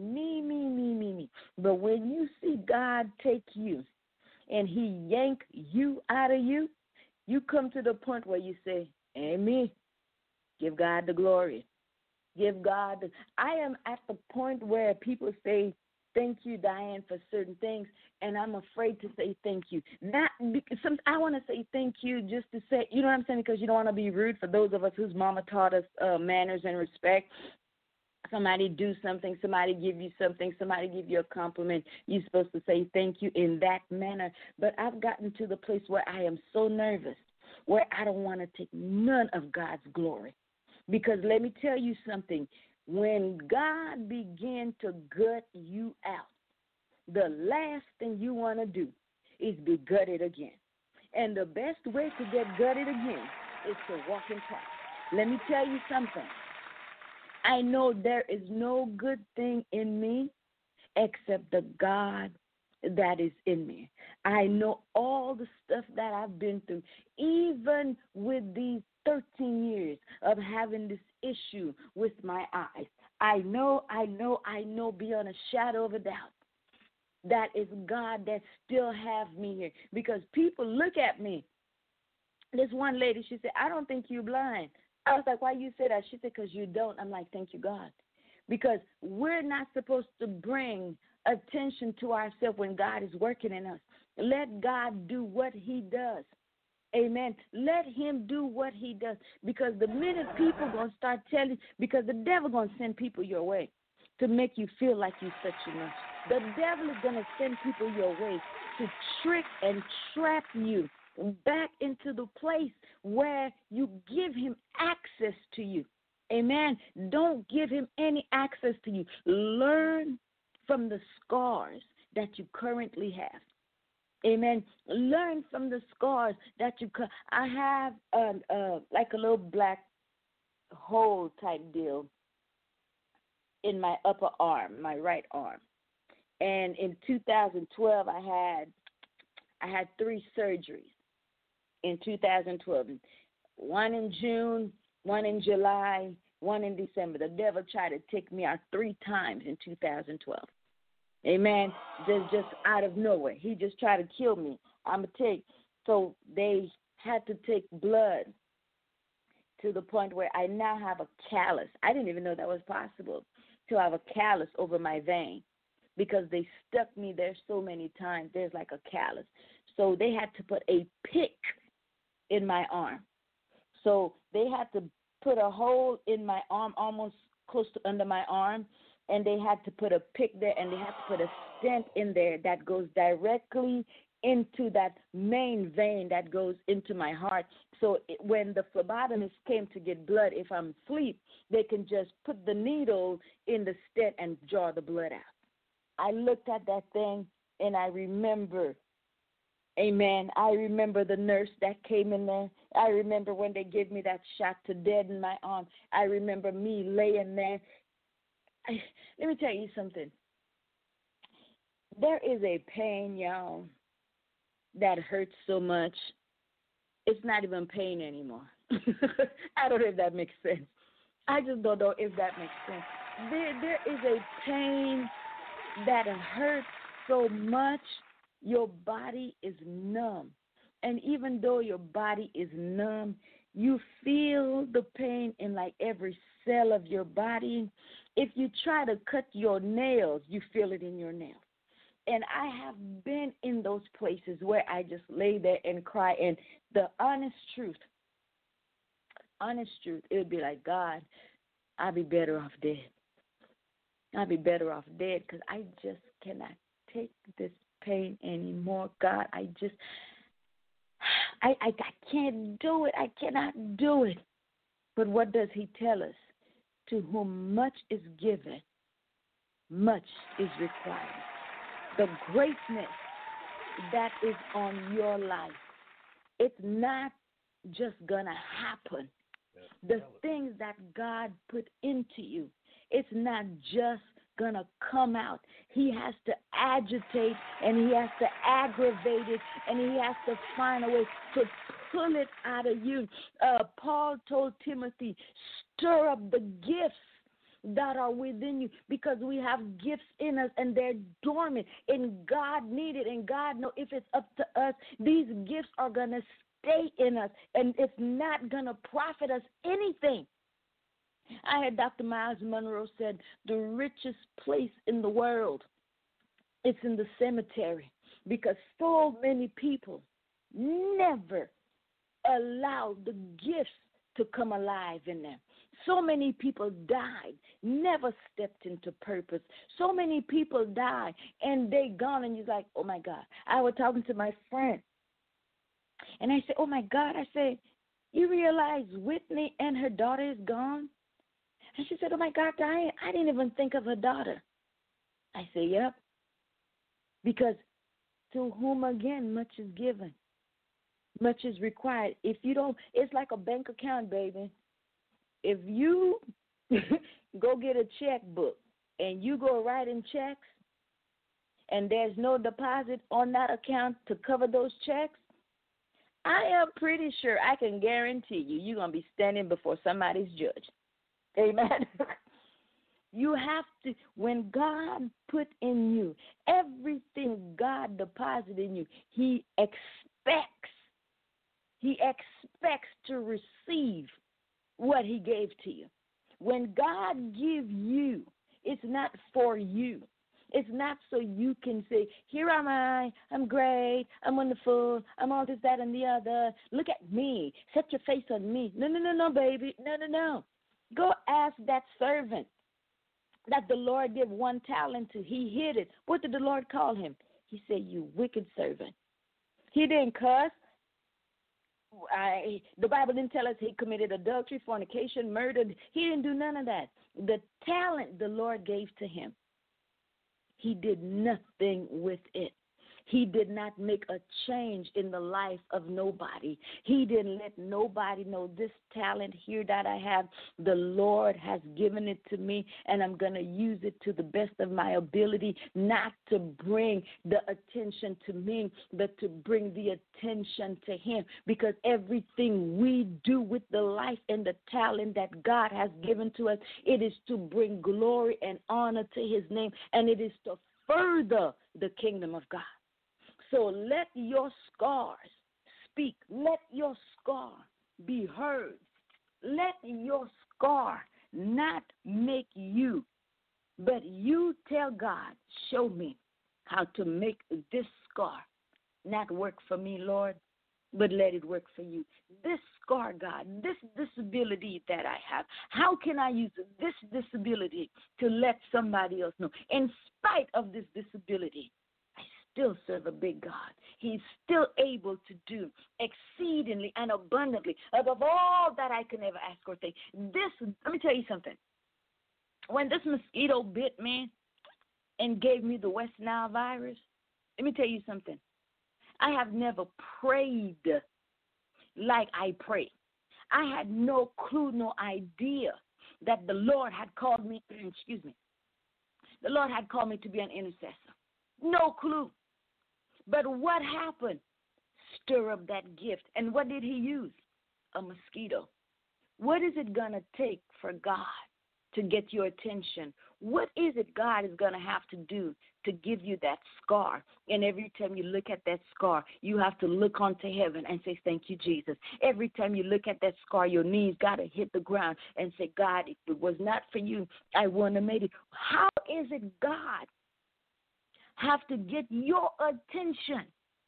me. But when you see God take you and he yank you out of you, you come to the point where you say, ain't me. Give God the glory. Give God the... I am at the point where people say, thank you, Diane, for certain things, and I'm afraid to say thank you. Not because I want to say thank you just to say, you know what I'm saying, because you don't want to be rude for those of us whose mama taught us manners and respect. Somebody do something, somebody give you something, somebody give you a compliment. You're supposed to say thank you in that manner. But I've gotten to the place where I am so nervous, where I don't want to take none of God's glory. Because let me tell you something. When God began to gut you out, the last thing you want to do is be gutted again. And the best way to get gutted again is to walk in Christ. Let me tell you something. I know there is no good thing in me except the God that is in me. I know all the stuff that I've been through, even with these 13 years of having this issue with my eyes. I know beyond a shadow of a doubt that it's God that still have me here. Because people look at me. This one lady, she said, I don't think you're blind. I was like, why you say that? She said, because you don't. I'm like, thank you, God. Because we're not supposed to bring attention to ourselves when God is working in us. Let God do what he does. Amen. Let him do what he does. Because the minute people going to start telling, because the devil going to send people your way to make you feel like you're such enough. The devil is going to send people your way to trick and trap you back into the place where you give him access to you. Amen. Don't give him any access to you. Learn from the scars that you currently have. Amen. Learn from the scars that you I have like a little black hole type deal in my upper arm, my right arm. And in 2012, I had 3 surgeries in 2012. One in June, one in July, one in December. The devil tried to take me out 3 times in 2012. Amen. Just out of nowhere. He just tried to kill me. So they had to take blood to the point where I now have a callus. I didn't even know that was possible, to have a callus over my vein, because they stuck me there so many times. There's like a callus. So they had to put a pick in my arm. So they had to put a hole in my arm, almost close to under my arm, and they had to put a pick there, and they had to put a stent in there that goes directly into that main vein that goes into my heart. So when the phlebotomist came to get blood, if I'm asleep, they can just put the needle in the stent and draw the blood out. I looked at that thing and I remember, amen, I remember the nurse that came in there. I remember when they gave me that shot to deaden my arm. I remember me laying there. Let me tell you something. There is a pain, y'all, that hurts so much. It's not even pain anymore. I don't know if that makes sense. I just don't know if that makes sense. There is a pain that hurts so much, your body is numb. And even though your body is numb, you feel the pain in like every cell of your body. If you try to cut your nails, you feel it in your nails. And I have been in those places where I just lay there and cry. And the honest truth, it would be like, God, I'd be better off dead. I'd be better off dead because I just cannot take this pain anymore. God, I can't do it. I cannot do it. But what does he tell us? To whom much is given, much is required. The greatness that is on your life, it's not just going to happen. The things that God put into you, it's not just going to come out. He has to agitate and he has to aggravate it and he has to find a way to pull it out of you. Paul told Timothy, stir up the gifts that are within you, because we have gifts in us and they're dormant and God needs it, and God knows if it's up to us, these gifts are going to stay in us and it's not going to profit us anything. I heard Dr. Miles Monroe said the richest place in the world, it's in the cemetery, because so many people never allow the gifts to come alive in them. So many people died, never stepped into purpose. So many people died, and they gone, and you're like, oh, my God. I was talking to my friend, and I said, oh, my God. I said, you realize Whitney and her daughter is gone? And she said, oh, my God, Diane, I didn't even think of her daughter. I said, yep, because to whom, again, much is given, much is required. If you don't, it's like a bank account, baby. If you go get a checkbook and you go writing checks and there's no deposit on that account to cover those checks, I am pretty sure I can guarantee you're going to be standing before somebody's judge. Amen. You have to, when God put in you everything God deposited in you, He expects to receive what He gave to you. When God gives you, it's not for you. It's not so you can say, here am I, I'm great, I'm wonderful, I'm all this, that, and the other. Look at me. Set your face on me. No, baby. No. Go ask that servant that the Lord gave 1 talent to. He hid it. What did the Lord call him? He said, you wicked servant. He didn't cuss. The Bible didn't tell us he committed adultery, fornication, murder. He didn't do none of that. The talent the Lord gave to him, he did nothing with it. He did not make a change in the life of nobody. He didn't let nobody know this talent here that I have. The Lord has given it to me, and I'm going to use it to the best of my ability, not to bring the attention to me, but to bring the attention to Him. Because everything we do with the life and the talent that God has given to us, it is to bring glory and honor to His name, and it is to further the kingdom of God. So let your scars speak. Let your scar be heard. Let your scar not make you, but you tell God, show me how to make this scar not work for me, Lord, but let it work for you. This scar, God, this disability that I have, how can I use this disability to let somebody else know? In spite of this disability, I still serve a big God. He's still able to do exceedingly and abundantly above all that I can ever ask or think. Let me tell you something. When this mosquito bit me and gave me the West Nile virus, let me tell you something. I have never prayed like I pray. I had no clue, no idea that the Lord had called me, the Lord had called me to be an intercessor. No clue. But what happened? Stir up that gift. And what did he use? A mosquito. What is it going to take for God to get your attention? What is it God is going to have to do to give you that scar? And every time you look at that scar, you have to look onto heaven and say, thank you, Jesus. Every time you look at that scar, your knees got to hit the ground and say, God, if it was not for you, I wouldn't have made it. How is it God have to get your attention?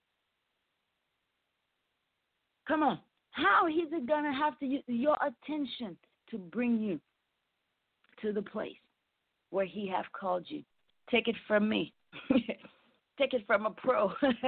Come on. How is it going to have to use your attention to bring you to the place where he have called you? Take it from me. Take it from a pro.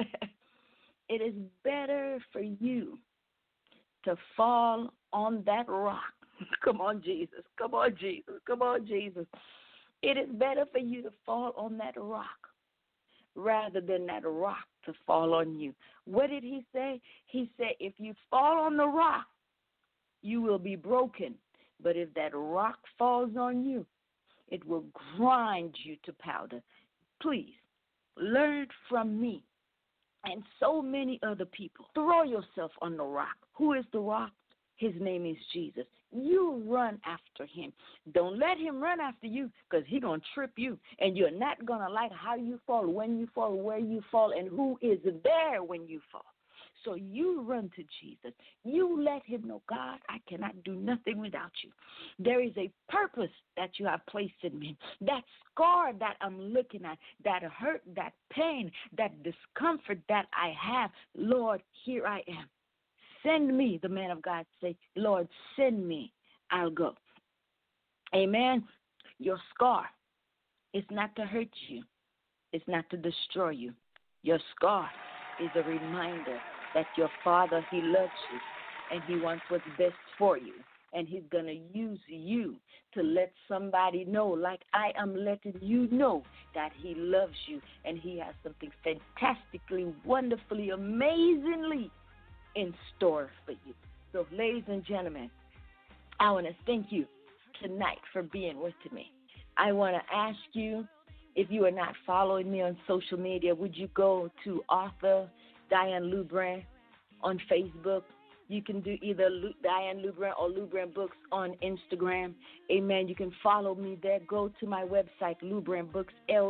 It is better for you to fall on that rock. Come on, Jesus. Come on, Jesus. Come on, Jesus. It is better for you to fall on that rock rather than that rock to fall on you. What did he say? He said, if you fall on the rock, you will be broken. But if that rock falls on you, it will grind you to powder. Please, learn from me and so many other people. Throw yourself on the rock. Who is the rock? His name is Jesus. You run after him. Don't let him run after you, because he's going to trip you. And you're not going to like how you fall, when you fall, where you fall, and who is there when you fall. So you run to Jesus. You let him know, God, I cannot do nothing without you. There is a purpose that you have placed in me. That scar that I'm looking at, that hurt, that pain, that discomfort that I have, Lord, here I am. Send me, the man of God say, Lord, send me, I'll go. Amen. Your scar is not to hurt you. It's not to destroy you. Your scar is a reminder that your Father, he loves you, and he wants what's best for you. And he's going to use you to let somebody know, like I am letting you know, that he loves you, and he has something fantastically, wonderfully, amazingly in store for you. So, ladies and gentlemen, I want to thank you tonight for being with me. I want to ask you, if you are not following me on social media, would you go to author Diane Lubrin on Facebook? You can do either Diane Lubrin or Lubrin Books on Instagram. Amen. You can follow me there. Go to my website, Lubrin Books,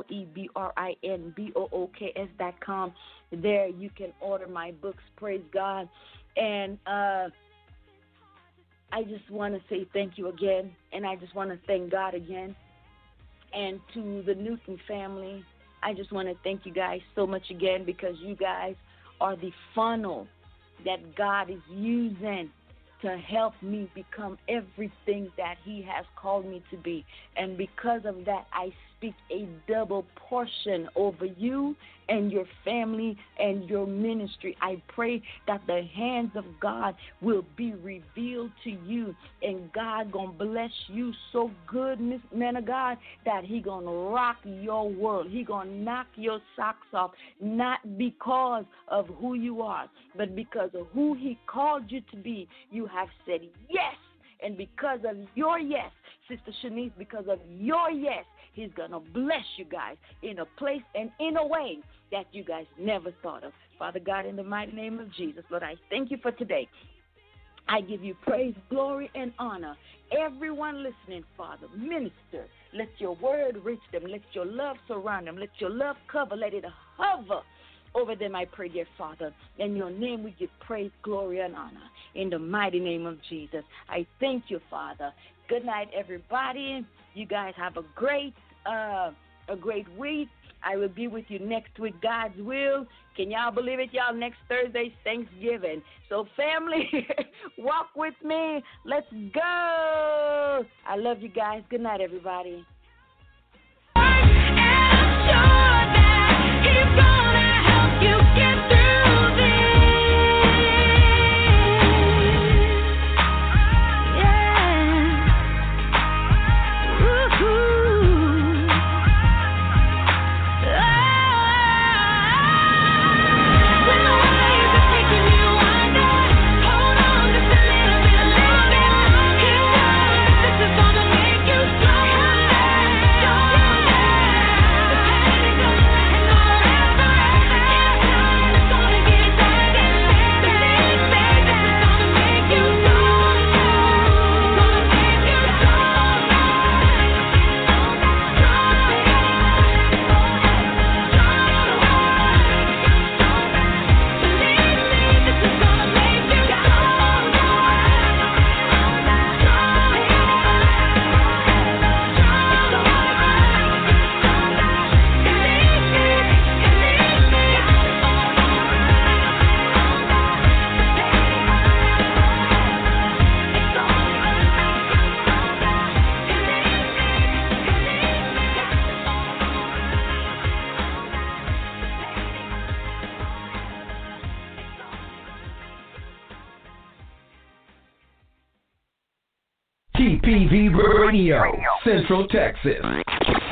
LEBRINBOOKS.com. There you can order my books. Praise God. And I just want to say thank you again. And I just want to thank God again. And to the Newton family, I just want to thank you guys so much again, because you guys are the funnel that God is using to help me become everything that he has called me to be. And because of that, I speak a double portion over you and your family and your ministry. I pray that the hands of God will be revealed to you, and God gonna bless you so good, man of God, that he gonna rock your world. He gonna knock your socks off, not because of who you are, but because of who he called you to be. You have said yes. And because of your yes, Sister Shanice, because of your yes, he's going to bless you guys in a place and in a way that you guys never thought of. Father God, in the mighty name of Jesus, Lord, I thank you for today. I give you praise, glory, and honor. Everyone listening, Father, minister. Let your word reach them. Let your love surround them. Let your love cover. Let it hover over them, I pray, dear Father. In your name we give praise, glory, and honor. In the mighty name of Jesus, I thank you, Father. Good night, everybody. You guys have a great week. I will be with you next week, God's will. Can y'all believe it, y'all? Next Thursday's Thanksgiving. So, family, walk with me. Let's go. I love you guys. Good night, everybody. I'm sure that he's gonna TPV Radio, Central Texas.